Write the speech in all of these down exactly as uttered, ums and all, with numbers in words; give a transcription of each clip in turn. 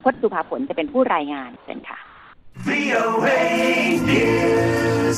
พจน์สุภาผลจะเป็นผู้รายงานเชิญค่ะวี โอ เอ News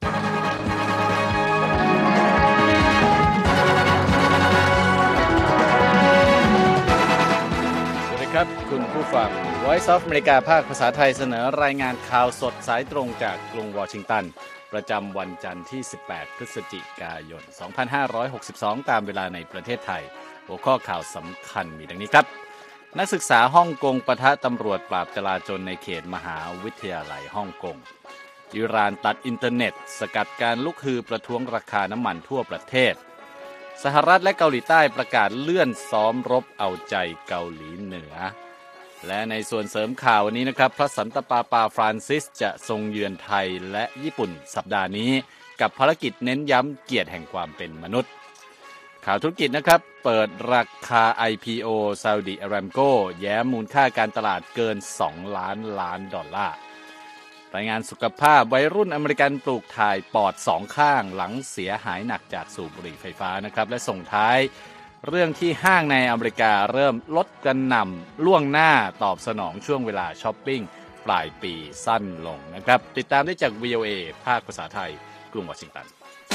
ครับคุณผู้ฟัง Voice of America ภาคภาษาไทยเสนอรายงานข่าวสดสายตรงจากกรุงวอชิงตันประจำวันจันทร์ที่สิบแปดพฤศจิกายนสองพันห้าร้อยหกสิบสองตามเวลาในประเทศไทยหัวข้อข่าวสำคัญมีดังนี้ครับนักศึกษาฮ่องกงปะทะตำรวจปราบจลาจลในเขตมหาวิทยาลัยฮ่องกงอิหร่านตัดอินเทอร์เน็ตสกัดการลุกฮือประท้วงราคาน้ำมันทั่วประเทศสหรัฐและเกาหลีใต้ประกาศเลื่อนซ้อมรบเอาใจเกาหลีเหนือและในส่วนเสริมข่าววันนี้นะครับพระสันตะปาปาฟรานซิสจะทรงเยือนไทยและญี่ปุ่นสัปดาห์นี้กับภารกิจเน้นย้ำเกียรติแห่งความเป็นมนุษย์ข่าวธุรกิจนะครับเปิดราคา ไอ พี โอ Saudi Aramco แย้มมูลค่าการตลาดเกินสองล้านล้านดอลลาร์รายงานสุขภาพวัยรุ่นอเมริกันปลูกถ่ายปอดสองข้างหลังเสียหายหนักจากสูบบุหรี่ไฟฟ้านะครับและส่งท้ายเรื่องที่ห้างในอเมริกาเริ่มลดกระหน่ำล่วงหน้าตอบสนองช่วงเวลาช้อปปิ้งปลายปีสั้นลงนะครับติดตามได้จาก วี โอ เอ ภาคภาษาไทยกรุงวอชิงตัน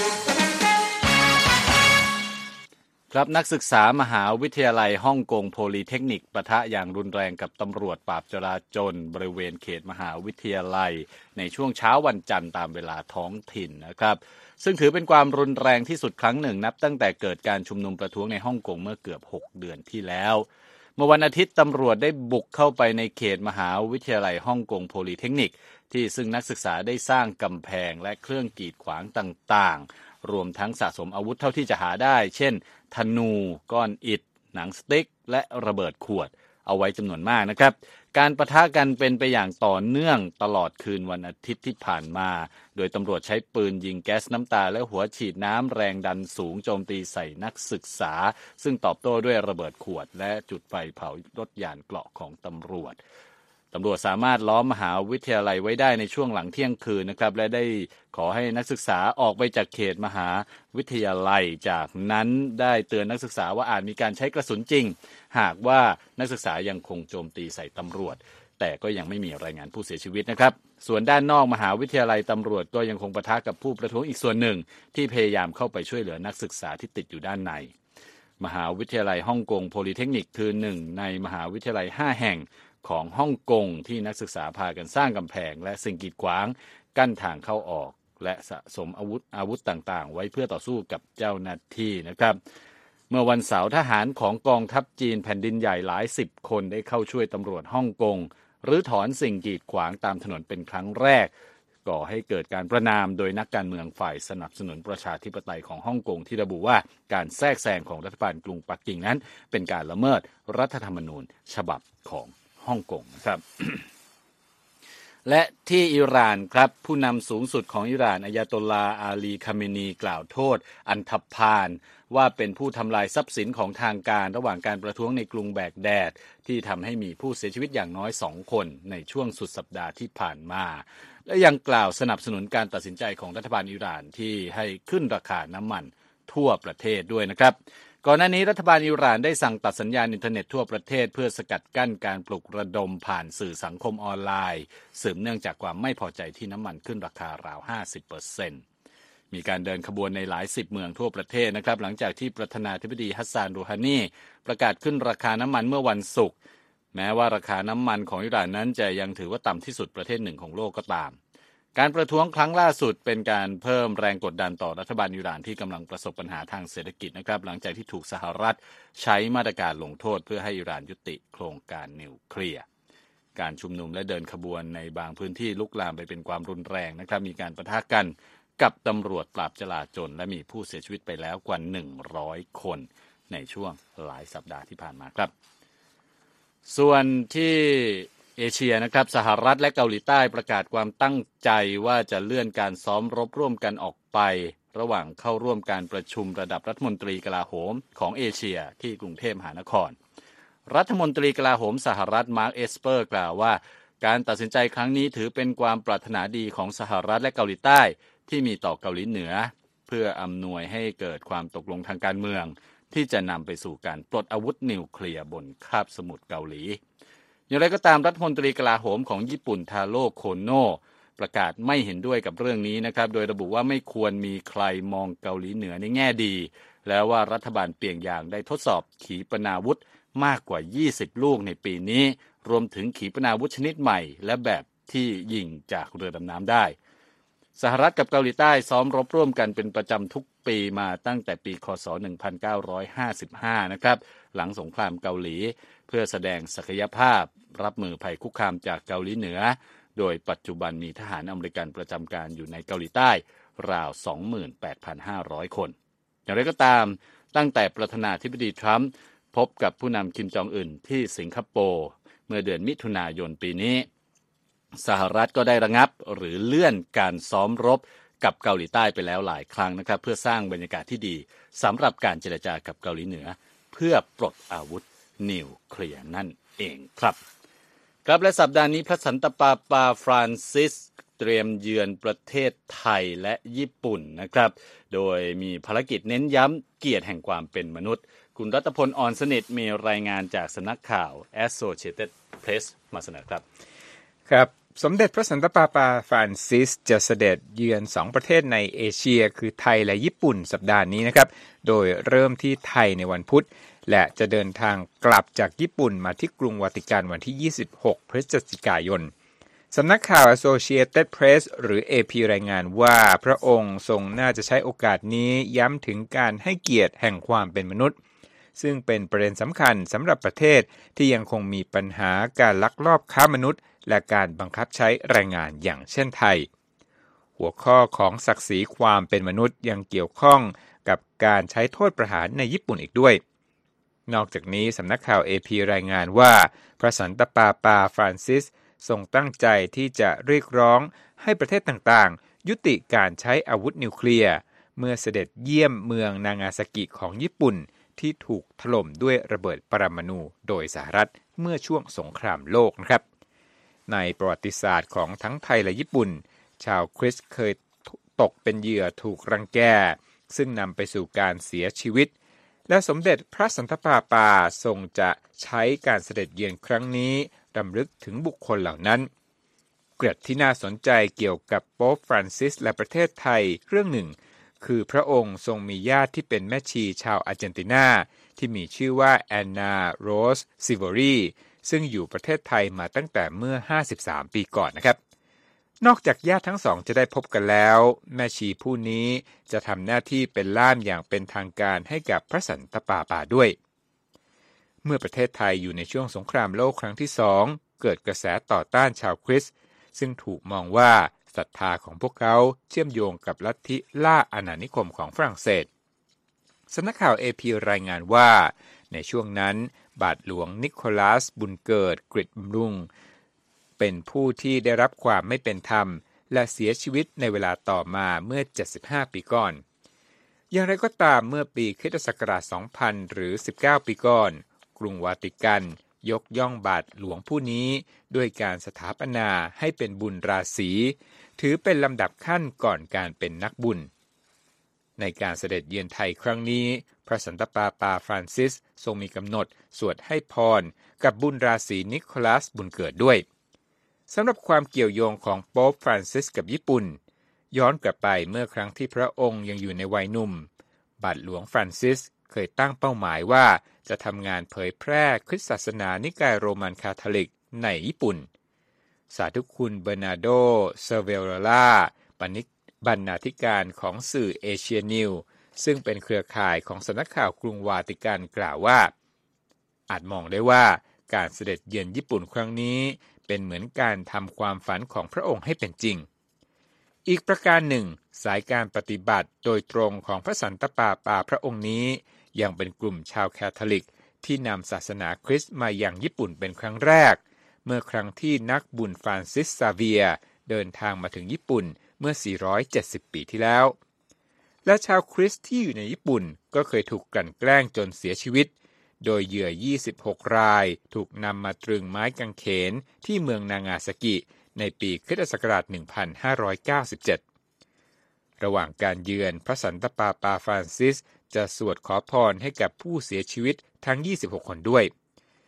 ครับนักศึกษามหาวิทยาลัยฮ่องกงโพลีเทคนิคปะทะอย่างรุนแรงกับตำรวจปราบจราจรบริเวณเขตมหาวิทยาลัยในช่วงเช้าวันจันทร์ตามเวลาท้องถิ่นนะครับซึ่งถือเป็นความรุนแรงที่สุดครั้งหนึ่งนับตั้งแต่เกิดการชุมนุมประท้วงในฮ่องกงเมื่อเกือบหกเดือนที่แล้วเมื่อวันอาทิตย์ตำรวจได้บุกเข้าไปในเขตมหาวิทยาลัยฮ่องกงโพลีเทคนิคที่ซึ่งนักศึกษาได้สร้างกำแพงและเครื่องกีดขวางต่างๆรวมทั้งสะสมอาวุธเท่าที่จะหาได้เช่นธนูก้อนอิฐหนังสติ๊กและระเบิดขวดเอาไว้จำนวนมากนะครับการปะทะกันเป็นไปอย่างต่อเนื่องตลอดคืนวันอาทิตย์ที่ผ่านมาโดยตำรวจใช้ปืนยิงแก๊สน้ำตาและหัวฉีดน้ำแรงดันสูงโจมตีใส่นักศึกษาซึ่งตอบโต้ด้วยระเบิดขวดและจุดไฟเผารถยานเกราะของตำรวจตำรวจสามารถล้อมมหาวิทยาลัยไว้ได้ในช่วงหลังเที่ยงคืนนะครับและได้ขอให้นักศึกษาออกไปจากเขตมหาวิทยาลัยจากนั้นได้เตือนนักศึกษาว่าอาจมีการใช้กระสุนจริงหากว่านักศึกษายังคงโจมตีใส่ตำรวจแต่ก็ยังไม่มีรายงานผู้เสียชีวิตนะครับส่วนด้านนอกมหาวิทยาลัยตำรวจก็ยังคงปะทะกับผู้ประท้วงอีกส่วนหนึ่งที่พยายามเข้าไปช่วยเหลือนักศึกษาที่ติดอยู่ด้านในมหาวิทยาลัยฮ่องกงโพลีเทคนิคคือหนึ่งในมหาวิทยาลัยห้าแห่งของฮ่องกงที่นักศึกษาพากันสร้างกำแพงและสิ่งกีดขวางกั้นทางเข้าออกและสะสมอาวุธอาวุธต่างๆไว้เพื่อต่อสู้กับเจ้าหน้าที่นะครับเมื่อวันเสาร์ทหารของกองทัพจีนแผ่นดินใหญ่หลายสิบคนได้เข้าช่วยตำรวจฮ่องกงหรือถอนสิ่งกีดขวางตามถนนเป็นครั้งแรกก่อให้เกิดการประณามโดยนักการเมืองฝ่ายสนับสนุนประชาธิปไตยของฮ่องกงที่ระบุว่าการแทรกแซงของรัฐบาลกรุงปักกิ่งนั้นเป็นการละเมิดรัฐธรรมนูญฉบับของฮ่องกงนะครับ และที่อิหร่านครับผู้นำสูงสุดของอิหร่านอายาโตลลาห์อาลีคาเมนีกล่าวโทษอันธพาลว่าเป็นผู้ทำลายทรัพย์สินของทางการระหว่างการประท้วงในกรุงแบกแดดที่ทำให้มีผู้เสียชีวิตอย่างน้อยสองคนในช่วงสุดสัปดาห์ที่ผ่านมาและยังกล่าวสนับสนุนการตัดสินใจของรัฐบาลอิหร่านที่ให้ขึ้นราคาน้ำมันทั่วประเทศด้วยนะครับก่อนหน้านี้รัฐบาลอิหร่านได้สั่งตัดสัญญาณอินเทอร์เน็ตทั่วประเทศเพื่อสกัดกั้นการปลุกระดมผ่านสื่อสังคมออนไลน์สืบเนื่องจากความไม่พอใจที่น้ำมันขึ้นราคาราว ห้าสิบเปอร์เซ็นต์ มีการเดินขบวนในหลายสิบเมืองทั่วประเทศนะครับหลังจากที่ประธานาธิบดีฮัสซาน รูฮานีประกาศขึ้นราคาน้ำมันเมื่อวันศุกร์แม้ว่าราคาน้ำมันของอิหร่านนั้นจะยังถือว่าต่ำที่สุดประเทศหนึ่งของโลกก็ตามการประท้วงครั้งล่าสุดเป็นการเพิ่มแรงกดดันต่อรัฐบาลอิหร่านที่กำลังประสบปัญหาทางเศรษฐกิจนะครับหลังจากที่ถูกสหรัฐใช้มาตรการลงโทษเพื่อให้อิหร่านยุติโครงการนิวเคลียร์การชุมนุมและเดินขบวนในบางพื้นที่ลุกลามไปเป็นความรุนแรงนะครับมีการปะทะกันกับตำรวจปราบจลาจลและมีผู้เสียชีวิตไปแล้วกว่าหนึ่งร้อยคนในช่วงหลายสัปดาห์ที่ผ่านมาครับส่วนที่เอเชียนะครับสหรัฐและเกาหลีใต้ประกาศความตั้งใจว่าจะเลื่อนการซ้อมรบร่วมกันออกไประหว่างเข้าร่วมการประชุมระดับรัฐมนตรีกลาโหมของเอเชียที่กรุงเทพมหานครรัฐมนตรีกลาโหมสหรัฐมาร์คเอสเปอร์กล่าวว่าการตัดสินใจครั้งนี้ถือเป็นความปรารถนาดีของสหรัฐและเกาหลีใต้ที่มีต่อเกาหลีเหนือเพื่ออำนวยให้เกิดความตกลงทางการเมืองที่จะนำไปสู่การปลดอาวุธนิวเคลียร์บนคาบสมุทรเกาหลีอย่างไรก็ตามรัฐมนตรีกลาโหมของญี่ปุ่นทาโร่โคโนะประกาศไม่เห็นด้วยกับเรื่องนี้นะครับโดยระบุว่าไม่ควรมีใครมองเกาหลีเหนือในแง่ดีแล้วว่ารัฐบาลเปียงยางได้ทดสอบขีปนาวุธมากกว่ายี่สิบลูกในปีนี้รวมถึงขีปนาวุธชนิดใหม่และแบบที่ยิงจากเรือดำน้ำได้สหรัฐกับเกาหลีใต้ซ้อมรบร่วมกันเป็นประจำทุกปีมาตั้งแต่ปีคศหนึ่งพันเก้าร้อยห้าสิบห้านะครับหลังสงครามเกาหลีเพื่อแสดงศักยภาพรับมือภัยคุกคามจากเกาหลีเหนือโดยปัจจุบันมีทหารอเมริกันประจำการอยู่ในเกาหลีใต้ราว สองหมื่นแปดพันห้าร้อย คนอย่างไรก็ตามตั้งแต่ประธานาธิบดีทรัมป์พบกับผู้นำคิมจองอึนที่สิงคโปร์เมื่อเดือนมิถุนายนปีนี้สหรัฐก็ได้ระงับหรือเลื่อนการซ้อมรบกับเกาหลีใต้ไปแล้วหลายครั้งนะครับเพื่อสร้างบรรยากาศที่ดีสำหรับการเจรจากับเกาหลีเหนือเพื่อปลดอาวุธนิวเคลียร์นั่นเองครับครับและสัปดาห์นี้พระสันตะปาปาฟรานซิสเตรียมเยือนประเทศไทยและญี่ปุ่นนะครับโดยมีภารกิจเน้นย้ำเกียรติแห่งความเป็นมนุษย์คุณรัตพลอ่อนสนิทมีรายงานจากสำนักข่าว Associated Press มาเสนอครับครับสมเด็จพระสันตะปาปาฟรานซิสจะเสด็จเยือนสองประเทศในเอเชียคือไทยและญี่ปุ่นสัปดาห์นี้นะครับโดยเริ่มที่ไทยในวันพุธและจะเดินทางกลับจากญี่ปุ่นมาที่กรุงวาติกันวันที่ยี่สิบหกพฤศจิกายนสำนักข่าว Associated Press หรือ เอ พี รายงานว่าพระองค์ทรงน่าจะใช้โอกาสนี้ย้ำถึงการให้เกียรติแห่งความเป็นมนุษย์ซึ่งเป็นประเด็นสำคัญสำหรับประเทศที่ยังคงมีปัญหาการลักลอบค้ามนุษย์และการบังคับใช้แรงงานอย่างเช่นไทยหัวข้อของศักดิ์ศรีความเป็นมนุษย์ยังเกี่ยวข้องกับการใช้โทษประหารในญี่ปุ่นอีกด้วยนอกจากนี้สำนักข่าว เอ พี รายงานว่าพระสันตะปาปาฟรานซิสทรงตั้งใจที่จะเรียกร้องให้ประเทศต่างๆยุติการใช้อาวุธนิวเคลียร์เมื่อเสด็จเยี่ยมเมืองนางาซากิของญี่ปุ่นที่ถูกถล่มด้วยระเบิดปรมาณูโดยสหรัฐเมื่อช่วงสงครามโลกนะครับในประวัติศาสตร์ของทั้งไทยและญี่ปุ่นชาวคริสต์เคยตกเป็นเหยื่อถูกรังแกซึ่งนำไปสู่การเสียชีวิตและสมเด็จพระสันตะปาปาทรงจะใช้การเสด็จเยือนครั้งนี้รำลึกถึงบุคคลเหล่านั้นเกร็ดที่น่าสนใจเกี่ยวกับโป๊ปฟรานซิสและประเทศไทยเรื่องหนึ่งคือพระองค์ทรงมีญาติที่เป็นแม่ชีชาวอาร์เจนตินาที่มีชื่อว่าแอนนาโรสซิโวรีซึ่งอยู่ประเทศไทยมาตั้งแต่เมื่อห้าสิบสามปีก่อนนะครับนอกจากญาติทั้งสองจะได้พบกันแล้วแม่ชีผู้นี้จะทำหน้าที่เป็นล่ามอย่างเป็นทางการให้กับพระสันตะปาปาด้วยเมื่อประเทศไทยอยู่ในช่วงสงครามโลกครั้งที่สองเกิดกระแสต่อต้านชาวคริสต์ซึ่งถูกมองว่าศรัทธาของพวกเขาเชื่อมโยงกับลัทธิล่าอาณานิคมของฝรั่งเศสสำนักข่าว เอ พี รายงานว่าในช่วงนั้นบาทหลวงนิโคลัสบุญเกิดกฤษบำรุงเป็นผู้ที่ได้รับความไม่เป็นธรรมและเสียชีวิตในเวลาต่อมาเมื่อเจ็ดสิบห้าปีก่อนอย่างไรก็ตามเมื่อปีคริสตศักราชสองพันหรือสิบเก้าปีก่อนกรุงวาติกันยกย่องบาทหลวงผู้นี้ด้วยการสถาปนาให้เป็นบุญราศีถือเป็นลำดับขั้นก่อนการเป็นนักบุญในการเสด็จเยือนไทยครั้งนี้พระสันตะปาปาฟรานซิสทรงมีกำหนดสวดให้พรกับบุญราศีนิโคลัสบุญเกิดด้วยสำหรับความเกี่ยวโยงของโป๊ปฟรานซิสกับญี่ปุ่นย้อนกลับไปเมื่อครั้งที่พระองค์ยังอยู่ในวัยหนุ่มบาทหลวงฟรานซิสเคยตั้งเป้าหมายว่าจะทำงานเผยแพร่คริสตศาสนานิกายโรมันคาทอลิกในญี่ปุ่นสาธุคุณเบอร์นาโดเซเวโรลาบรรณาธิการของสื่อเอเชียนิวซึ่งเป็นเครือข่ายของสำนักข่าวกรุงวาติกันกล่าวว่าอาจมองได้ว่าการเสด็จเยือนญี่ปุ่นครั้งนี้เป็นเหมือนการทำความฝันของพระองค์ให้เป็นจริงอีกประการหนึ่งสายการปฏิบัติโดยตรงของพระสันตะปาปาพระองค์นี้ยังเป็นกลุ่มชาวแคทอลิกที่นำศาสนาคริสต์มายังญี่ปุ่นเป็นครั้งแรกเมื่อครั้งที่นักบุญฟรานซิสซาเวียร์เดินทางมาถึงญี่ปุ่นเมื่อสี่ร้อยเจ็ดสิบปีที่แล้วและชาวคริสต์ที่อยู่ในญี่ปุ่นก็เคยถูกกลั่นแกล้งจนเสียชีวิตโดยเหยื่อยี่สิบหกรายถูกนำมาตรึงไม้กางเขนที่เมืองนางาซากิในปีคริสตศักราชหนึ่งพันห้าร้อยเก้าสิบเจ็ดระหว่างการเยือนพระสันตะปาปาฟรานซิสจะสวดขอพรให้กับผู้เสียชีวิตทั้งยี่สิบหกคนด้วย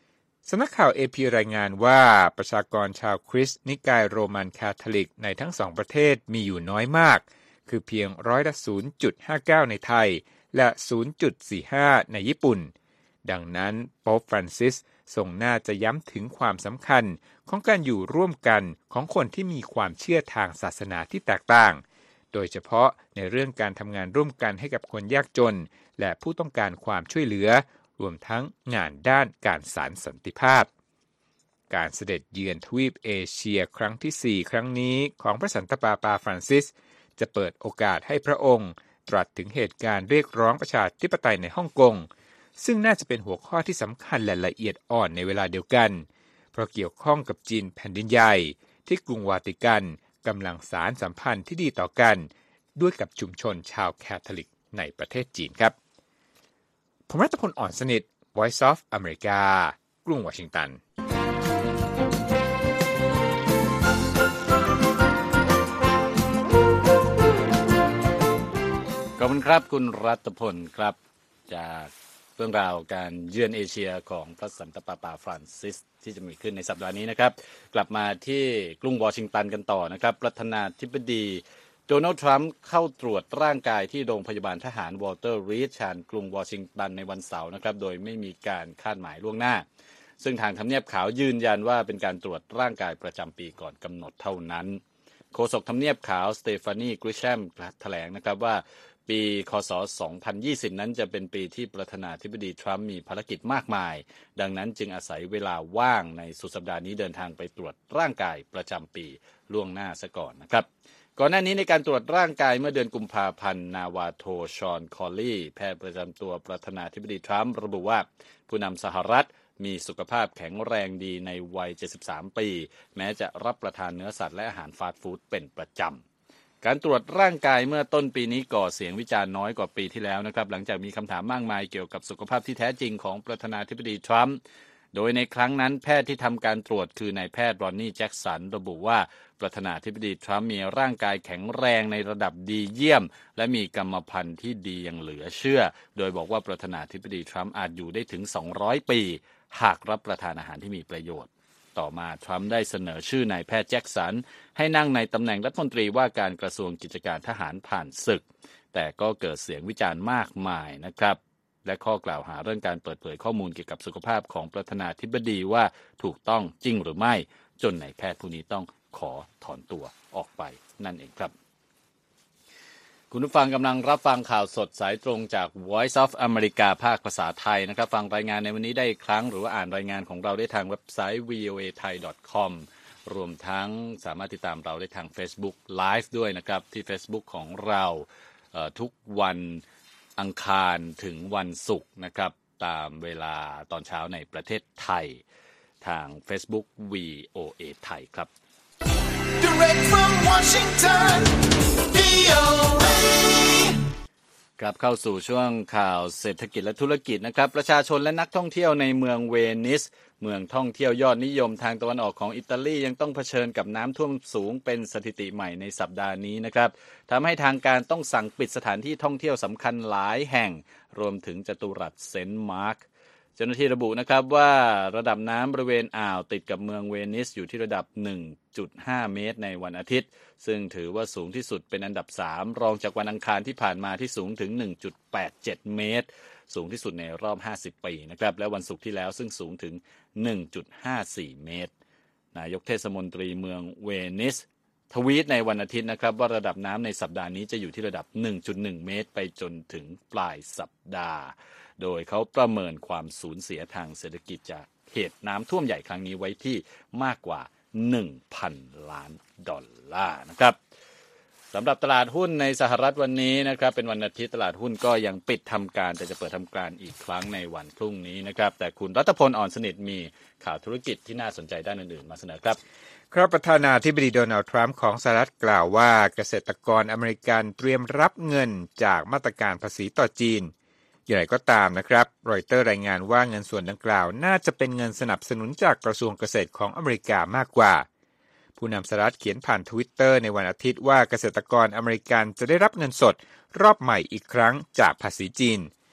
สำนักข่าว เอ พี รายงานว่าประชากรชาวคริสต์นิกายโรมันคาทอลิกในทั้งสองประเทศมีอยู่น้อยมากคือเพียงร้อยละ ศูนย์จุดห้าเก้า ในไทยและ ศูนย์จุดสี่ห้า ในญี่ปุ่นดังนั้นโป๊ปฟรานซิสทรงน่าจะย้ำถึงความสำคัญของการอยู่ร่วมกันของคนที่มีความเชื่อทางศาสนาที่แตกต่างโดยเฉพาะในเรื่องการทำงานร่วมกันให้กับคนยากจนและผู้ต้องการความช่วยเหลือรวมทั้งงานด้านการสานสันติภาพการเสด็จเยือนทวีปเอเชียครั้งที่สี่ครั้งนี้ของพระสันตะปาปาฟรานซิสจะเปิดโอกาสให้พระองค์ตรัสถึงเหตุการณ์เรียกร้องประชาธิปไตยในฮ่องกงซึ่งน่าจะเป็นหัวข้อที่สำคัญและละเอียดอ่อนในเวลาเดียวกันเพราะเกี่ยวข้องกับจีนแผ่นดินใหญ่ที่กรุงวาติกันกำลังสานสัมพันธ์ที่ดีต่อกันด้วยกับชุมชนชาวแคทอลิกในประเทศจีนครับผมรัตพล อ่อนสนิท Voice of America กรุงวอชิงตันขอบคุณครับคุณรัตพลครับจากเรื่องราวการเยือนเอเชียของพระสันตะปาปาฟรานซิสที่จะมีขึ้นในสัปดาห์นี้นะครับกลับมาที่กรุงวอชิงตันกันต่อนะครับประธานาธิบดีโดนัลด์ทรัมป์เข้าตรวจร่างกายที่โรงพยาบาลทหารวอลเตอร์รีดชานกรุงวอชิงตันในวันเสาร์นะครับโดยไม่มีการคาดหมายล่วงหน้าซึ่งทางทำเนียบขาวยืนยันว่าเป็นการตรวจร่างกายประจำปีก่อนกำหนดเท่านั้นโฆษกทำเนียบขาวสเตฟานีกริชแชมแถลงนะครับว่าปีคศสองพันยี่สิบนั้นจะเป็นปีที่ประธานาธิบดีทรัมป์มีภารกิจมากมายดังนั้นจึงอาศัยเวลาว่างในสุดสัปดาห์นี้เดินทางไปตรวจร่างกายประจำปีล่วงหน้าซะก่อนนะครับก่อนหน้านี้ในการตรวจร่างกายเมื่อเดือนกุมภาพันธ์นาวาโทชอนคอลลี่แพทย์ประจำตัวประธานาธิบดีทรัมป์ระบุว่าผู้นำสหรัฐมีสุขภาพแข็งแรงดีในวัยเจ็ดสิบสามปีแม้จะรับประทานเนื้อสัตว์และอาหารฟาสต์ฟู้ดเป็นประจำการตรวจร่างกายเมื่อต้นปีนี้ก่อเสียงวิจารณ์น้อยกว่าปีที่แล้วนะครับหลังจากมีคำถามมากมายเกี่ยวกับสุขภาพที่แท้จริงของประธานาธิบดีทรัมป์โดยในครั้งนั้นแพทย์ที่ทำการตรวจคือนายแพทย์รอนนี่แจ็คสันระบุว่าประธานาธิบดีทรัมป์มีร่างกายแข็งแรงในระดับดีเยี่ยมและมีกรรมพันธุ์ที่ดีอย่างเหลือเชื่อโดยบอกว่าประธานาธิบดีทรัมป์อาจอยู่ได้ถึงสองร้อยปีหากรับประทานอาหารที่มีประโยชน์ต่อมาทรัมป์ได้เสนอชื่อนายแพทย์แจ็คสันให้นั่งในตำแหน่งรัฐมนตรีว่าการกระทรวงกิจการทหารผ่านศึกแต่ก็เกิดเสียงวิจารณ์มากมายนะครับและข้อกล่าวหาเรื่องการเปิดเผยข้อมูลเกี่ยวกับสุขภาพของประธานาธิบดีว่าถูกต้องจริงหรือไม่จนนายแพทย์ผู้นี้ต้องขอถอนตัวออกไปนั่นเองครับคุณผู้ฟังกำลังรับฟังข่าวสดสายตรงจาก Voice of America ภาคภาษาไทยนะครับฟังรายงานในวันนี้ได้อีกครั้งหรือว่าอ่านรายงานของเราได้ทางเว็บไซต์ วี โอ เอ ไทย ดอท คอม รวมทั้งสามารถติดตามเราได้ทาง Facebook Live ด้วยนะครับที่ Facebook ของเราเอ่อทุกวันอังคารถึงวันศุกร์นะครับตามเวลาตอนเช้าในประเทศไทยทาง Facebook วี โอ เอ ไทยครับ Direct from Washington วี โอ เอกลับเข้าสู่ช่วงข่าวเศรษฐกิจและธุรกิจนะครับประชาชนและนักท่องเที่ยวในเมืองเวนิสเมืองท่องเที่ยวยอดนิยมทางตะวันออกของอิตาลียังต้องเผชิญกับน้ำท่วมสูงเป็นสถิติใหม่ในสัปดาห์นี้นะครับทำให้ทางการต้องสั่งปิดสถานที่ท่องเที่ยวสำคัญหลายแห่งรวมถึงจัตุรัสเซนต์มาร์กเจ้าหน้าที่ระบุนะครับว่าระดับน้ำบริเวณอ่าวติดกับเมืองเวนิสอยู่ที่ระดับ หนึ่งจุดห้า เมตรในวันอาทิตย์ซึ่งถือว่าสูงที่สุดเป็นอันดับสามรองจากวันอังคารที่ผ่านมาที่สูงถึง หนึ่งจุดแปดเจ็ด เมตรสูงที่สุดในรอบห้าสิบปีนะครับและวันศุกร์ที่แล้วซึ่งสูงถึง หนึ่งจุดห้าสี่ เมตรนายกเทศมนตรีเมืองเวนิสทวีตในวันอาทิตย์นะครับว่าระดับน้ำในสัปดาห์นี้จะอยู่ที่ระดับ หนึ่งจุดหนึ่ง เมตรไปจนถึงปลายสัปดาห์โดยเขาประเมินความสูญเสียทางเศรษฐกิจจากเหตุน้ำท่วมใหญ่ครั้งนี้ไว้ที่มากกว่า หนึ่งพัน ล้านดอลลาร์นะครับสำหรับตลาดหุ้นในสหรัฐวันนี้นะครับเป็นวันอาทิตย์ตลาดหุ้นก็ยังปิดทำการแต่จะเปิดทำการอีกครั้งในวันพรุ่งนี้นะครับแต่คุณรัตพล อ่อนสนิทมีข่าวธุรกิจที่น่าสนใจด้านอื่นๆมาเสนอครับครับประธานาธิบดีโดนัลด์ทรัมป์ของสหรัฐกล่าวว่าเกษตรกรอเมริกันเตรียมรับเงินจากมาตรการภาษีต่อจีนอย่างไรก็ตามนะครับรอยเตอร์รายงานว่าเงินส่วนดังกล่าวน่าจะเป็นเงินสนับสนุนจากกระทรวงเกษตรของอเมริกามากกว่าผู้นำสหรัฐเขียนผ่าน Twitter ในวันอาทิตย์ว่าเกษตรกรอเมริกันจะได้รับเงินสดรอบใหม่อีกครั้งจากภาษีจีน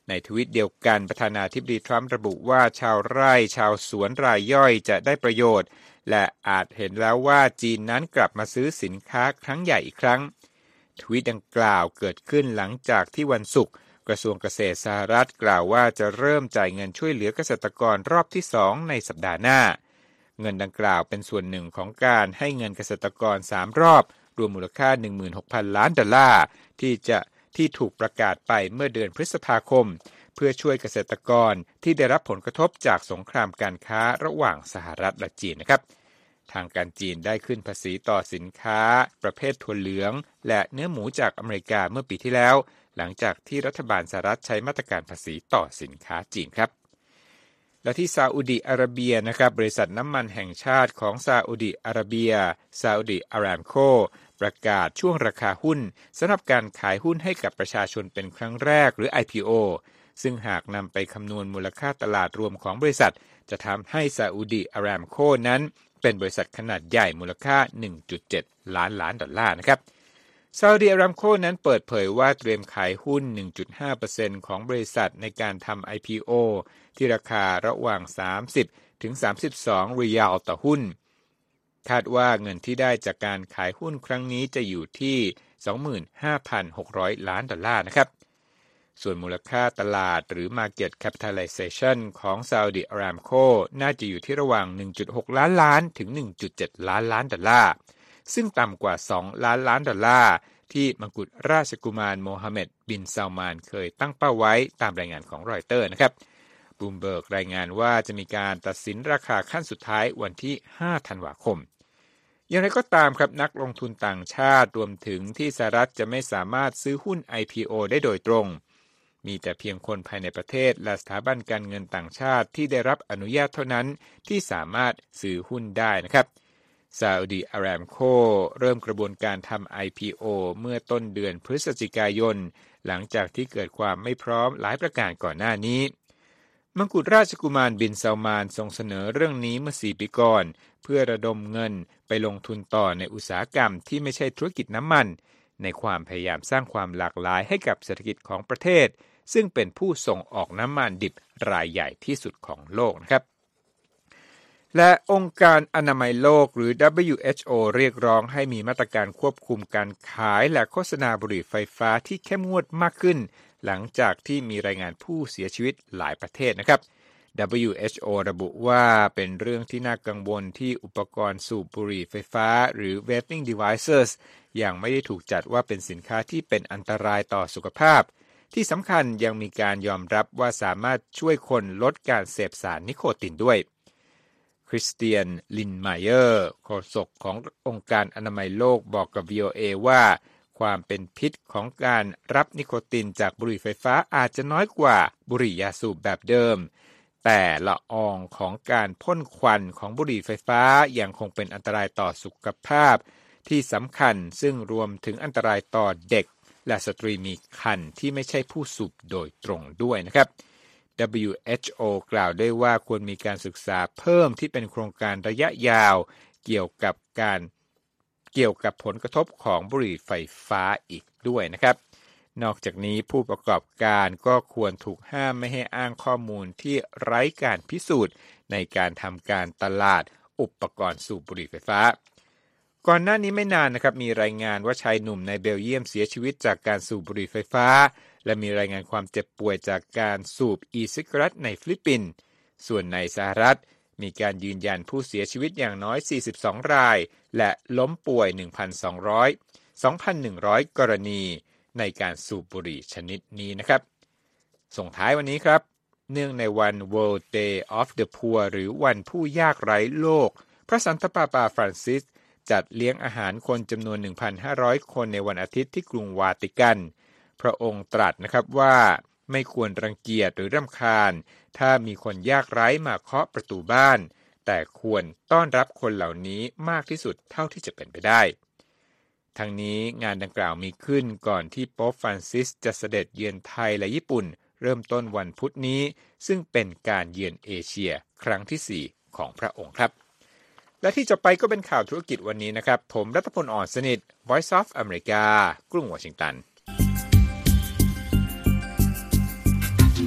ในทวิตเดียวกันประธานาธิบดีทรัมป์ระบุว่าชาวไร่ชาวสวนรายย่อยจะได้ประโยชน์และอาจเห็นแล้วว่าจีนนั้นกลับมาซื้อสินค้าครั้งใหญ่อีกครั้งทวีตดังกล่าวเกิดขึ้นหลังจากที่วันศุกร์กระทรวงเกษตรสหรัฐกล่าวว่าจะเริ่มจ่ายเงินช่วยเหลือเกษตรกรรอบที่สองในสัปดาห์หน้าเงินดังกล่าวเป็นส่วนหนึ่งของการให้เงินเกษตรกรสามรอบรวมมูลค่า หนึ่งหมื่นหกพัน ล้านดอลลาร์ที่จะที่ถูกประกาศไปเมื่อเดือนพฤษภาคมเพื่อช่วยเกษตรกรที่ได้รับผลกระทบจากสงครามการค้าระหว่างสหรัฐและจีนนะครับทางการจีนได้ขึ้นภาษีต่อสินค้าประเภทถั่วเหลืองและเนื้อหมูจากอเมริกาเมื่อปีที่แล้วหลังจากที่รัฐบาลสหรัฐใช้มาตรการภาษีต่อสินค้าจีนครับและที่ซาอุดิอาระเบียนะครับบริษัทน้ำมันแห่งชาติของซาอุดิอาระเบียซาอุดิอารามโคประกาศช่วงราคาหุ้นสำหรับการขายหุ้นให้กับประชาชนเป็นครั้งแรกหรือ ไอ พี โอ ซึ่งหากนำไปคำนวณมูลค่าตลาดรวมของบริษัทจะทำให้ซาอุดิอารามโคนั้นเป็นบริษัทขนาดใหญ่มูลค่า หนึ่งจุดเจ็ด ล้านล้านดอลลาร์นะครับซาอุดิอารามโคนั้นเปิดเผยว่าเตรียมขายหุ้น หนึ่งจุดห้าเปอร์เซ็นต์ ของบริษัทในการทำ ไอ พี โอ ที่ราคาระหว่างสามสิบถึงสามสิบสองริยัลต่อหุ้นคาดว่าเงินที่ได้จากการขายหุ้นครั้งนี้จะอยู่ที่ สองหมื่นห้าพันหกร้อย ล้านดอลลาร์นะครับส่วนมูลค่าตลาดหรือ Market Capitalization ของ Saudi Aramco น่าจะอยู่ที่ระหว่าง หนึ่งจุดหก ล้านล้านถึง หนึ่งจุดเจ็ด ล้านล้านดอลลาร์ซึ่งต่ำกว่าสองล้านล้านดอลลาร์ที่มกุฎราชกุมารโมฮัมเหม็ดบินซัลมานเคยตั้งเป้าไว้ตามรายงานของรอยเตอร์นะครับบลูมเบิร์กรายงานว่าจะมีการตัดสินราคาขั้นสุดท้ายวันที่ห้าธันวาคมอย่างไรก็ตามครับนักลงทุนต่างชาติรวมถึงที่สหรัฐจะไม่สามารถซื้อหุ้น ไอ พี โอ ได้โดยตรงมีแต่เพียงคนภายในประเทศและสถาบันการเงินต่างชาติที่ได้รับอนุญาตเท่านั้นที่สามารถซื้อหุ้นได้นะครับซาอุดิอารามโคเริ่มกระบวนการทำ ไอ พี โอ เมื่อต้นเดือนพฤศจิกายนหลังจากที่เกิดความไม่พร้อมหลายประการก่อนหน้านี้มกุฎราชกุมารบินซัลมานทรงเสนอเรื่องนี้เมื่อสี่ปีก่อนเพื่อระดมเงินไปลงทุนต่อในอุตสาหกรรมที่ไม่ใช่ธุรกิจน้ำมันในความพยายามสร้างความหลากหลายให้กับเศรษฐกิจของประเทศซึ่งเป็นผู้ส่งออกน้ำมันดิบรายใหญ่ที่สุดของโลกนะครับและองค์การอนามัยโลกหรือ ดับเบิลยู เอช โอ เรียกร้องให้มีมาตรการควบคุมการขายและโฆษณาบุหรี่ไฟฟ้าที่เข้มงวดมากขึ้นหลังจากที่มีรายงานผู้เสียชีวิตหลายประเทศนะครับ ดับเบิลยู เอช โอ ระบุว่าเป็นเรื่องที่น่ากังวลที่อุปกรณ์สูบบุหรี่ไฟฟ้าหรือ vaping devices ยังไม่ได้ถูกจัดว่าเป็นสินค้าที่เป็นอันตรายต่อสุขภาพที่สำคัญยังมีการยอมรับว่าสามารถช่วยคนลดการเสพสารนิโคตินด้วยคริสเตียนลินไมเยอร์โฆษกขององค์การอนามัยโลกบอกกับ วี โอ เอ ว่าความเป็นพิษของการรับนิโคตินจากบุหรี่ไฟฟ้าอาจจะน้อยกว่าบุหรี่ยาสูบแบบเดิมแต่ละอองของการพ่นควันของบุหรี่ไฟฟ้ายังคงเป็นอันตรายต่อสุขภาพที่สำคัญซึ่งรวมถึงอันตรายต่อเด็กและสตรีมีครรภ์ที่ไม่ใช่ผู้สูบโดยตรงด้วยนะครับ ดับเบิลยู เอช โอ กล่าวด้วยว่าควรมีการศึกษาเพิ่มที่เป็นโครงการระยะยาวเกี่ยวกับการเกี่ยวกับผลกระทบของบุหรี่ไฟฟ้าอีกด้วยนะครับนอกจากนี้ผู้ประกอบการก็ควรถูกห้ามไม่ให้อ้างข้อมูลที่ไร้การพิสูจน์ในการทำการตลาดอุปกรณ์สูบบุหรี่ไฟฟ้าก่อนหน้านี้ไม่นานนะครับมีรายงานว่าชายหนุ่มในเบลเยียมเสียชีวิตจากการสูบบุหรี่ไฟฟ้าและมีรายงานความเจ็บป่วยจากการสูบอีซิกาเรตในฟิลิปปินส์ส่วนในสหรัฐมีการยืนยันผู้เสียชีวิตอย่างน้อยสี่สิบสองรายและล้มป่วย หนึ่งพันสองร้อย สองพันหนึ่งร้อย กรณีในการสูบบุหรี่ชนิดนี้นะครับส่งท้ายวันนี้ครับเนื่องในวัน World Day of the Poor หรือวันผู้ยากไร้โลกพระสันตะปาปาฟรานซิสจัดเลี้ยงอาหารคนจำนวน หนึ่งพันห้าร้อย คนในวันอาทิตย์ที่กรุงวาติกันพระองค์ตรัสนะครับว่าไม่ควรรังเกียจหรือรำคาญถ้ามีคนยากไร้มาเคาะประตูบ้านแต่ควรต้อนรับคนเหล่านี้มากที่สุดเท่าที่จะเป็นไปได้ทั้งนี้งานดังกล่าวมีขึ้นก่อนที่โป๊ปฟรานซิสจะเสด็จเยือนไทยและญี่ปุ่นเริ่มต้นวันพุธนี้ซึ่งเป็นการเยือนเอเชียครั้งที่สี่ของพระองค์ครับและที่จะไปก็เป็นข่าวธุรกิจวันนี้นะครับผมรัตพล อ่อนสนิท Voice of America กรุงวอชิงตัน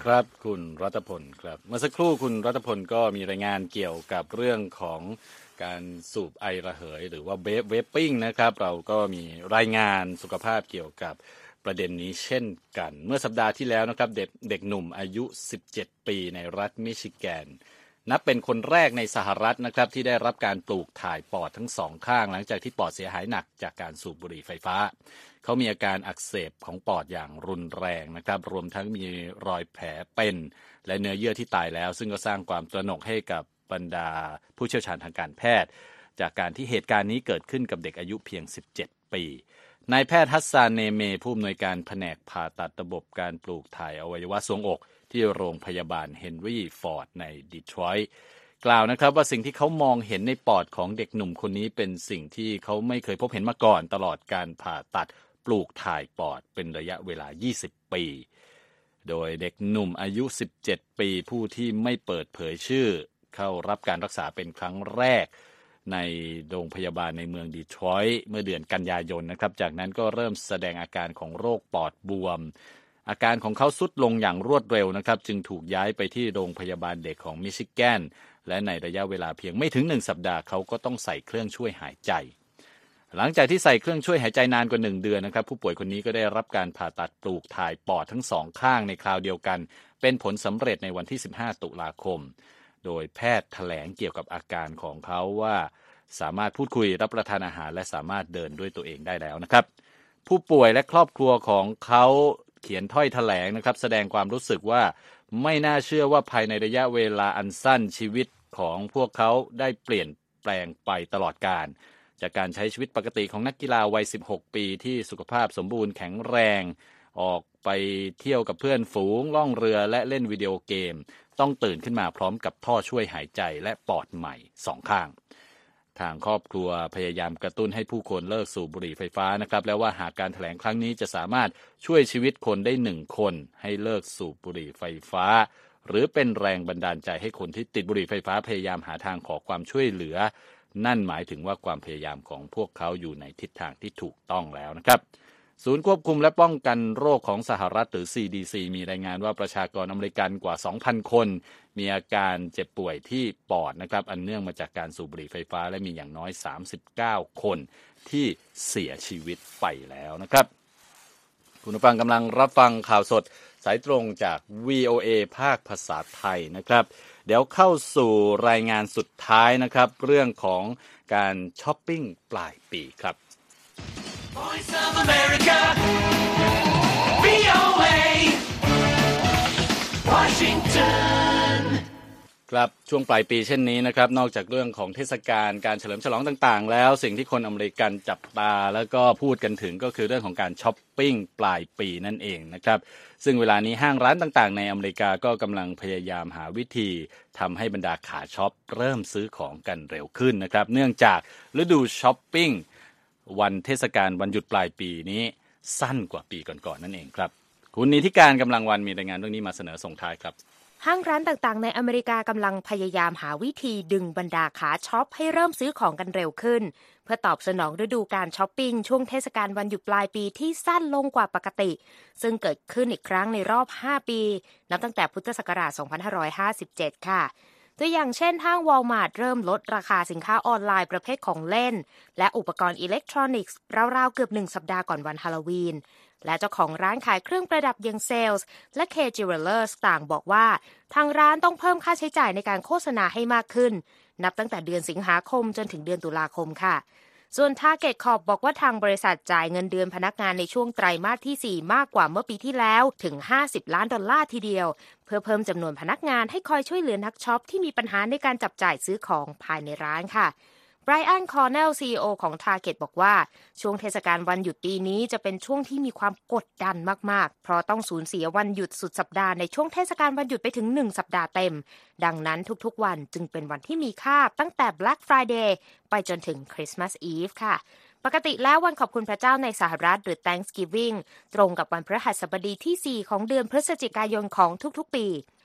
ครับคุณรัตพลครับเมื่อสักครู่คุณรัตพลก็มีรายงานเกี่ยวกับเรื่องของการสูบไอระเหยหรือว่าเวฟเวฟปิ้งนะครับเราก็มีรายงานสุขภาพเกี่ยวกับประเด็นนี้เช่นกันเมื่อสัปดาห์ที่แล้วนะครับเด็กเด็กหนุ่มอายุสิบเจ็ดปีในรัฐมิชิแกนนับเป็นคนแรกในสหรัฐนะครับที่ได้รับการปลูกถ่ายปอดทั้งสองข้างหลังจากที่ปอดเสียหายหนักจากการสูบบุหรี่ไฟฟ้าเขามีอาการอักเสบของปอดอย่างรุนแรงนะครับรวมทั้งมีรอยแผลเป็นและเนื้อเยื่อที่ตายแล้วซึ่งก็สร้างความตระหนกให้กับบรรดาผู้เชี่ยวชาญทางการแพทย์จากการที่เหตุการณ์นี้เกิดขึ้นกับเด็กอายุเพียงสิบเจ็ดปีนายแพทย์ฮัสซานเนเมผู้อำนวยการแผนกผ่าตัดระบบการปลูกถ่ายอวัยวะทรวงอกที่โรงพยาบาลเฮนรี่ฟอร์ดในดีทรอยต์กล่าวนะครับว่าสิ่งที่เขามองเห็นในปอดของเด็กหนุ่มคนนี้เป็นสิ่งที่เขาไม่เคยพบเห็นมาก่อนตลอดการผ่าตัดปลูกถ่ายปอดเป็นระยะเวลายี่สิบปีโดยเด็กหนุ่มอายุสิบเจ็ดปีผู้ที่ไม่เปิดเผยชื่อเข้ารับการรักษาเป็นครั้งแรกในโรงพยาบาลในเมืองดีทรอยต์เมื่อเดือนกันยายนนะครับจากนั้นก็เริ่มแสดงอาการของโรคปอดบวมอาการของเขาทรุดลงอย่างรวดเร็วนะครับจึงถูกย้ายไปที่โรงพยาบาลเด็กของมิชิแกนและในระยะเวลาเพียงไม่ถึงหนึ่งสัปดาห์เขาก็ต้องใส่เครื่องช่วยหายใจหลังจากที่ใส่เครื่องช่วยหายใจนานกว่าหนึ่งเดือนนะครับผู้ป่วยคนนี้ก็ได้รับการผ่าตัดปลูกถ่ายปอดทั้งสองข้างในคราวเดียวกันเป็นผลสำเร็จในวันที่สิบห้าตุลาคมโดยแพทย์แถลงเกี่ยวกับอาการของเขาว่าสามารถพูดคุยรับประทานอาหารและสามารถเดินด้วยตัวเองได้แล้วนะครับผู้ป่วยและครอบครัวของเขาเขียนถ้อยแถลงนะครับแสดงความรู้สึกว่าไม่น่าเชื่อว่าภายในระยะเวลาอันสั้นชีวิตของพวกเขาได้เปลี่ยนแปลงไปตลอดกาลจากการใช้ชีวิตปกติของนักกีฬาวัยสิบหกปีที่สุขภาพสมบูรณ์แข็งแรงออกไปเที่ยวกับเพื่อนฝูงล่องเรือและเล่นวิดีโอเกมต้องตื่นขึ้นมาพร้อมกับท่อช่วยหายใจและปอดใหม่สองข้างทางครอบครัวพยายามกระตุ้นให้ผู้คนเลิกสูบบุหรี่ไฟฟ้านะครับแล้วว่าหากการแถลงครั้งนี้จะสามารถช่วยชีวิตคนได้หนึ่งคนให้เลิกสูบบุหรี่ไฟฟ้าหรือเป็นแรงบันดาลใจให้คนที่ติดบุหรี่ไฟฟ้าพยายามหาทางขอความช่วยเหลือนั่นหมายถึงว่าความพยายามของพวกเขาอยู่ในทิศทางที่ถูกต้องแล้วนะครับศูนย์ควบคุมและป้องกันโรคของสหรัฐหรือ ซี ดี ซี มีรายงานว่าประชากรอเมริกันกว่า สองพัน คนมีอาการเจ็บป่วยที่ปอดนะครับอันเนื่องมาจากการสูบบุหรี่ไฟฟ้าและมีอย่างน้อยสามสิบเก้าคนที่เสียชีวิตไปแล้วนะครับคุณผู้ฟังกำลังรับฟังข่าวสดสายตรงจาก วี โอ เอ ภาคภาษาไทยนะครับเดี๋ยวเข้าสู่รายงานสุดท้ายนะครับเรื่องของการช้อปปิ้งปลายปีครับ Voice of America วี โอ เอ Washington ครับช่วงปลายปีเช่นนี้นะครับนอกจากเรื่องของเทศกาลการเฉลิมฉลองต่างๆแล้วสิ่งที่คนอเมริกันจับตาแล้วก็พูดกันถึงก็คือเรื่องของการช้อปปิ้งปลายปีนั่นเองนะครับซึ่งเวลานี้ห้างร้านต่างๆในอเมริกาก็กำลังพยายามหาวิธีทำให้บรรดาขาช็อปเริ่มซื้อของกันเร็วขึ้นนะครับเนื่องจากฤดูช้อปปิ้งวันเทศกาลวันหยุดปลายปีนี้สั้นกว่าปีก่อนๆนั่นเองครับคุณนิติการกำลังวันมีรายงานเรื่องนี้มาเสนอส่งท้ายครับห้างร้านต่างๆในอเมริกากำลังพยายามหาวิธีดึงบรรดาขาช็อปให้เริ่มซื้อของกันเร็วขึ้นเพื่อตอบสนองฤดูการช้อปปิ้งช่วงเทศกาลวันหยุดปลายปีที่สั้นลงกว่าปกติซึ่งเกิดขึ้นอีกครั้งในรอบห้าปีนับตั้งแต่พุทธศักราชสองพันห้าร้อยห้าสิบเจ็ดค่ะตัวอย่างเช่นห้าง Walmart เริ่มลดราคาสินค้าออนไลน์ประเภทของเล่นและอุปกรณ์อิเล็กทรอนิกส์ราวๆเกือบหนึ่งสัปดาห์ก่อนวันฮาโลวีนและเจ้าของร้านขายเครื่องประดับอย่างเซลส์และ K Jewelers ต่างบอกว่าทางร้านต้องเพิ่มค่าใช้จ่ายในการโฆษณาให้มากขึ้นนับตั้งแต่เดือนสิงหาคมจนถึงเดือนตุลาคมค่ะส่วน Target Corp บอกว่าทางบริษัทจ่ายเงินเดือนพนักงานในช่วงไตรมาสที่สี่มากกว่าเมื่อปีที่แล้วถึงห้าสิบล้านดอลลาร์ทีเดียวเพื่อเพิ่มจำนวนพนักงานให้คอยช่วยเหลือนักช็อปที่มีปัญหาในการจับจ่ายซื้อของภายในร้านค่ะไบรอัน คอร์เนล ซี อี โอ ของ Target บอกว่าช่วงเทศกาลวันหยุดปีนี้จะเป็นช่วงที่มีความกดดันมากๆเพราะต้องสูญเสียวันหยุดสุดสัปดาห์ในช่วงเทศกาลวันหยุดไปถึงหนึ่งสัปดาห์เต็มดังนั้นทุกๆวันจึงเป็นวันที่มีค่าตั้งแต่ Black Friday ไปจนถึง Christmas Eve ค่ะปกติแล้ววันขอบคุณพระเจ้าในสหรัฐหรือ Thanksgiving ตรงกับวันพฤหัสบดีที่สี่ของเดือนพฤศจิกายนของทุกๆปี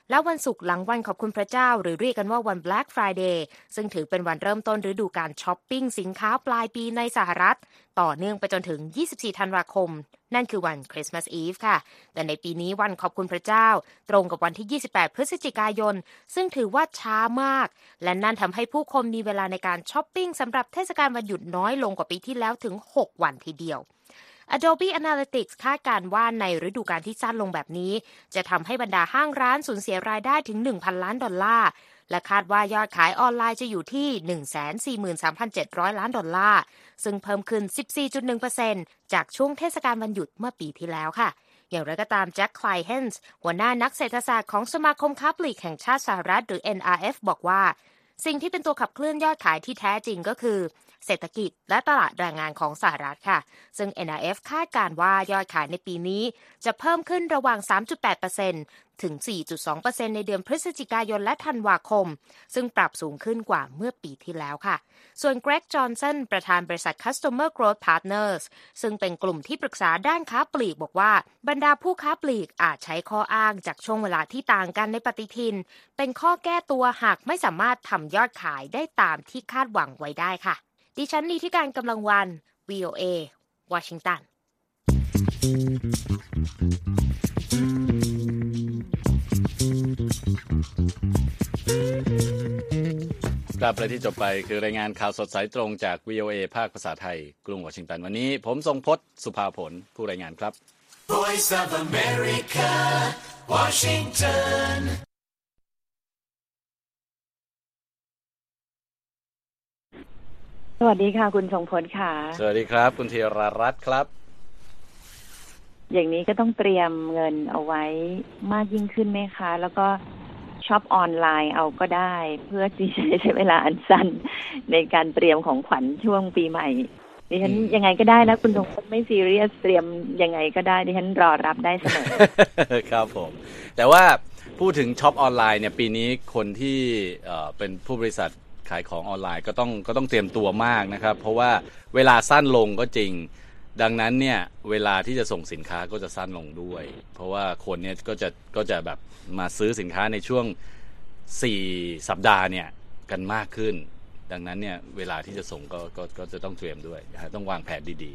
และวันศุกร์หลังวันขอบคุณพระเจ้าหรือเรียกกันว่าวัน Black Friday ซึ่งถือเป็นวันเริ่มต้นฤดูกาลช้อปปิ้งสินค้าปลายปีในสหรัฐต่อเนื่องไปจนถึงยี่สิบสี่ธันวาคมนั่นคือวันคริสต์มาสอีฟค่ะแต่ในปีนี้วันขอบคุณพระเจ้าตรงกับวันที่ยี่สิบแปดพฤศจิกายนซึ่งถือว่าช้ามากและนั่นทำให้ผู้คนมีเวลาในการช้อปปิ้งสำหรับเทศกาลวันหยุดน้อยลงกว่าปีที่แล้วถึงหกวันทีเดียวAdobe Analytics คาดการณ์ว่าในฤดูกาลที่สั้นลงแบบนี้จะทำให้บรรดาห้างร้านสูญเสียรายได้ถึง หนึ่งพัน ล้านดอลลาร์และคาดว่ายอดขายออนไลน์จะอยู่ที่ หนึ่งแสนสี่หมื่นสามพันเจ็ดร้อย ล้านดอลลาร์ซึ่งเพิ่มขึ้น สิบสี่จุดหนึ่งเปอร์เซ็นต์ จากช่วงเทศกาลวันหยุดเมื่อปีที่แล้วค่ะอย่างไรก็ตามแจ็ค ไคลเฮนส์หัวหน้านักเศรษฐศาสตร์ของสมาคมค้าปลีกแห่งชาติสหรัฐหรือ เอ็น อาร์ เอฟ บอกว่าสิ่งที่เป็นตัวขับเคลื่อนยอดขายที่แท้จริงก็คือเศรษฐกิจและตลาดแรงงานของสหรัฐค่ะซึ่ง เอ็น อาร์ เอฟ คาดการณ์ว่ายอดขายในปีนี้จะเพิ่มขึ้นระหว่าง สามจุดแปดเปอร์เซ็นต์ ถึง สี่จุดสองเปอร์เซ็นต์ ในเดือนพฤศจิกายนและธันวาคมซึ่งปรับสูงขึ้นกว่าเมื่อปีที่แล้วค่ะส่วนเกรก จอห์นสันประธานบริษัท Customer Growth Partners ซึ่งเป็นกลุ่มที่ปรึกษาด้านค้าปลีกบอกว่าบรรดาผู้ค้าปลีกอาจใช้ข้ออ้างจากช่วงเวลาที่ต่างกันในปฏิทินเป็นข้อแก้ตัวหากไม่สามารถทำยอดขายได้ตามที่คาดหวังไว้ได้ค่ะดิฉันนีธิการกำลังวัน วี โอ เอ วอชิงตันกลับไปที่จบไปคือรายงานข่าวสดสายตรงจาก วี โอ เอ ภาคภาษาไทยกรุงวอชิงตันวันนี้ผมทรงพจน์สุภาผลผู้รายงานครับ Voice of America, Washington. สวัสดีค่ะคุณทรงพจน์ค่ะสวัสดีครับคุณธีรรัตน์ครับอย่างนี้ก็ต้องเตรียมเงินเอาไว้มากยิ่งขึ้นไหมคะแล้วก็ช็อปออนไลน์เอาก็ได้เพื่อที่จะใช้เวลาอันสั้นในการเตรียมของขวัญช่วงปีใหม่ดิฉันยังไงก็ได้นะคุณทรงพจน์ไม่ซีเรียสเตรียมยังไงก็ได้ดิฉันรอรับได้เสมอครับผมแต่ว่าพูดถึงช็อปออนไลน์เนี่ยปีนี้คนที่เอ่อเป็นผู้บริษัทขายของออนไลน์ก็ต้องก็ต้องเตรียมตัวมากนะครับเพราะว่าเวลาสั้นลงก็จริงดังนั้นเนี่ยเวลาที่จะส่งสินค้าก็จะสั้นลงด้วยเพราะว่าคนเนี่ยก็จะก็จะแบบมาซื้อสินค้าในช่วงสี่สัปดาห์เนี่ยกันมากขึ้นดังนั้นเนี่ยเวลาที่จะส่งก็ก็ก็จะต้องเตรียมด้วยนะฮะต้องวางแผนดี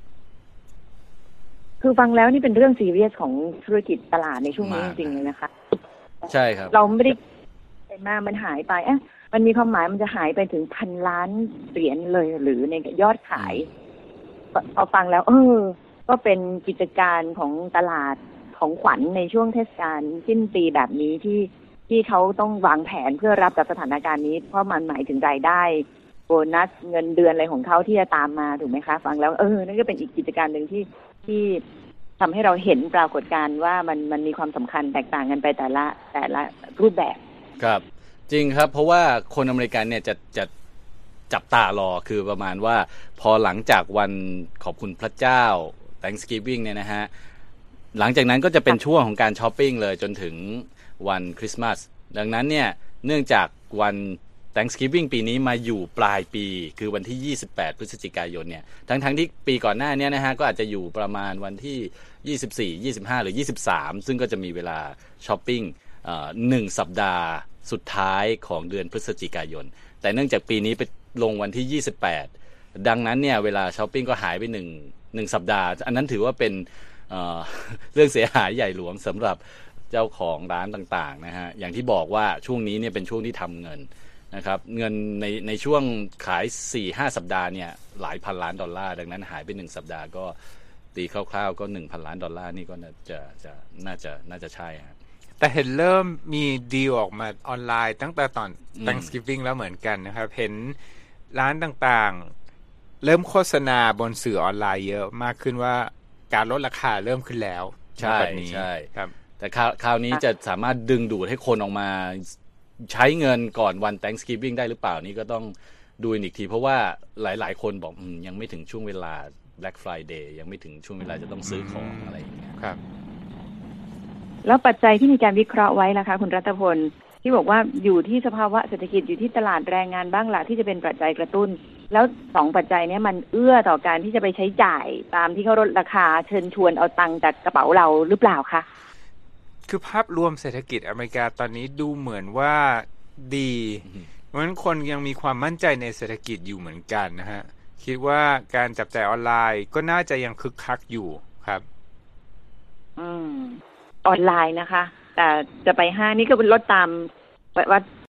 ๆคือฟังแล้วนี่เป็นเรื่องซีเรียสของธุรกิจตลาดในช่วงนี้จริงๆเลยนะคะใช่ครับเราไม่ได้ไปมามันหายไปเอ๊ะมันมีความหมายมันจะหายไปถึงพันล้านเหรียญเลยหรือในยอดขายพอฟังแล้วเออก็เป็นกิจการของตลาดของขวัญในช่วงเทศกาลสิ้นปีแบบนี้ที่ที่เขาต้องวางแผนเพื่อรับกับสถานการณ์นี้เพราะมันหมายถึงรายได้โบนัสเงินเดือนอะไรของเขาที่จะตามมาถูกไหมคะฟังแล้วเออนั่นก็เป็นอีกกิจการหนึ่งที่ที่ทำให้เราเห็นปรากฏการณ์ว่ามันมันมีความสำคัญแตกต่างกันไปแต่ละแต่ละรูปแบบครับจริงครับเพราะว่าคนอเมริกันเนี่ยจะจะจับตารอคือประมาณว่าพอหลังจากวันขอบคุณพระเจ้า Thanksgiving เนี่ยนะฮะหลังจากนั้นก็จะเป็นช่วงของการช้อปปิ้งเลยจนถึงวันคริสต์มาสดังนั้นเนี่ยเนื่องจากวัน Thanksgiving ปีนี้มาอยู่ปลายปีคือวันที่ยี่สิบแปดพฤศจิกายนเนี่ยทั้งทั้งที่ปีก่อนหน้านี้นะฮะก็อาจจะอยู่ประมาณวันที่ยี่สิบสี่ ยี่สิบห้าหรือยี่สิบสามซึ่งก็จะมีเวลาช้อปปิ้งเอ่อหนึ่งสัปดาห์สุดท้ายของเดือนพฤศจิกายนแต่เนื่องจากปีนี้ไปลงวันที่ยี่สิบแปดดังนั้นเนี่ยเวลาช้อปปิ้งก็หายไปหนึ่ง หนึ่งสัปดาห์อันนั้นถือว่าเป็นเอ่อเรื่องเสียหายใหญ่หลวงสำหรับเจ้าของร้านต่างๆนะฮะอย่างที่บอกว่าช่วงนี้เนี่ยเป็นช่วงที่ทำเงินนะครับเงินในในช่วงขาย สี่ห้า สัปดาห์เนี่ยหลายพันล้านดอลลาร์ดังนั้นหายไปหนึ่งสัปดาห์ก็ตีคร่าวๆก็ หนึ่งพัน ล้านดอลลาร์นี่ก็จะจะน่าจะน่าจะใช่ฮะแต่เห็นเริ่มมีดีลออกมาออนไลน์ตั้งแต่ตอน Thanksgiving แล้วเหมือนกันนะครับเห็นร้านต่างๆเริ่มโฆษณาบนสื่อออนไลน์เยอะมากขึ้นว่าการลดราคาเริ่มขึ้นแล้วใช่ใช่ครับแต่คราวคราวนี้จะสามารถดึงดูดให้คนออกมาใช้เงินก่อนวัน Thanksgiving ได้หรือเปล่านี่ก็ต้องดูอีกทีเพราะว่าหลายๆคนบอกยังไม่ถึงช่วงเวลา Black Friday ยังไม่ถึงช่วงเวลาจะต้องซื้อของอะไรอย่างเงี้ยครับแล้วปัจจัยที่มีการวิเคราะห์ไว้ล่ะคะคุณรัตพลที่บอกว่าอยู่ที่สภาวะเศรษฐกิจอยู่ที่ตลาดแรงงานบ้างล่ะที่จะเป็นปัจจัยกระตุ้นแล้วสองปัจจัยนี้มันเอื้อต่อการที่จะไปใช้จ่ายตามที่เขาลดราคาเชิญชวนเอาตังค์จากกระเป๋าเราหรือเปล่าคะคือภาพรวมเศรษฐกิจอเมริกาตอนนี้ดูเหมือนว่าดีเพราะฉะนั้นคนยังมีความมั่นใจในเศรษฐกิจอยู่เหมือนกันนะฮะคิดว่าการจับจ่ายออนไลน์ก็น่าจะยังคึกคักอยู่ครับอืมออนไลน์นะคะแต่จะไปห้างนี่ก็เป็นลดตามว่า